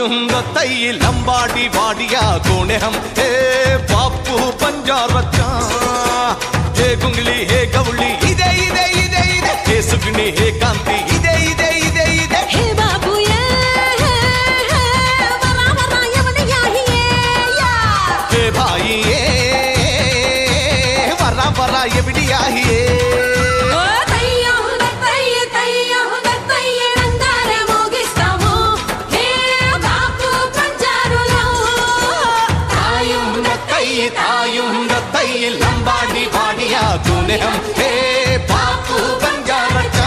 तायुं तई लंबाड़ी वाडिया कोने हम हे बापू पंजारचा हे गुंगली हे गवली इदे इदे इदे इदे हे सुगनी हे कांति इदे इदे इदे इदे हे बाबू ये वरा वरा यवनिया ही या हे भाई ये वरा वरा यवनिया ही लंबाड़ी वाडिया तूने हम हे बापू बंजारचा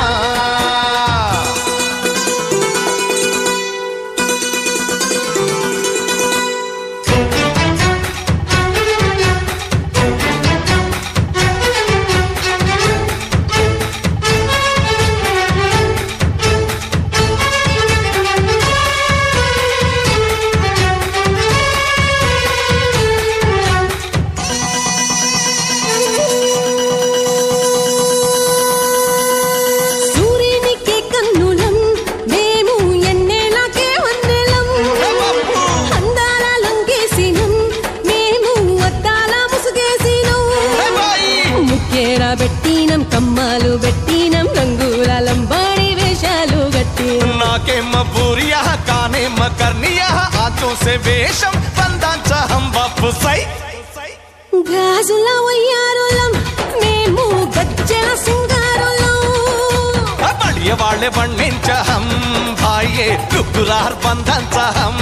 బెట్టినం కమ్మాలు బెట్టినం రంగుల లంబాడి వేషాలు గట్టి नाके मबूरिया काने मकरनिया आंचों से वेशम बंदांचा हम वापसै గాజుల వయ్యారులం మేము గజ్జల సింగారులం बड़िया वाले बन्निंच हम भाई लुकुरार बंदांचा हम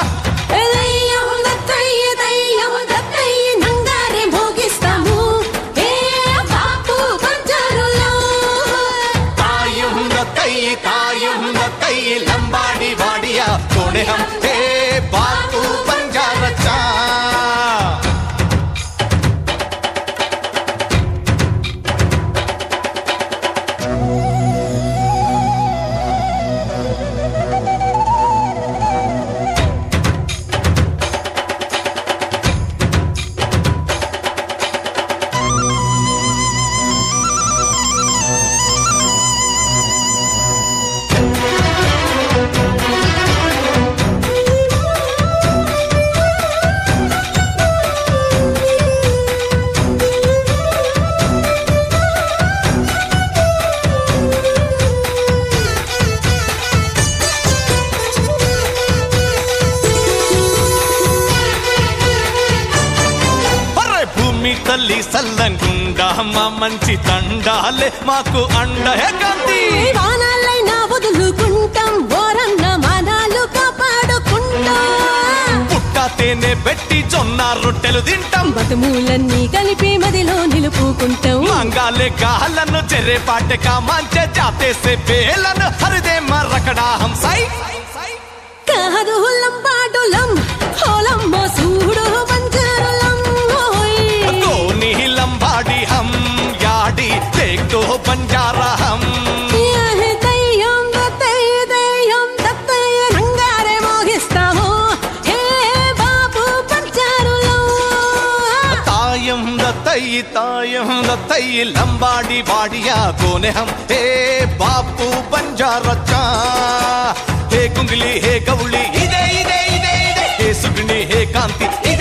लंबाड़ी वाडिया तोड़े हम हे बापू बंजारचा తల్లి సల్లంగుండా మా మంచి తండాలే మాకు అండ హే గంది వానాలైనా వదులుకుంటాం ఓరన్న మానాలు కాపాడుకుంటాం పుట్ట తేనె పెట్టి జొన్న రొట్టెలు తింటాం బతుములన్నీ కలిపి మదిలో నిలుపుకుంటాం మంగాలే గాలను చెర్రే పాటకా మంచె జాతే సే బేలను హరిదే మరకడా హం సై కాదు లంబాడులం హోలమ్మో సూడు బంజారులం लंबाड़ी हम याडी देख दो बंजारा हम నంగారే మోగిస్తాము హే బాబు పంచారులో तायं दतई लंबाड़ी वाडिया कोने हम हे बापू बंजारचा हे गुंगली हे गवली इदे इदे इदे इदे हे सुगनी हे कांति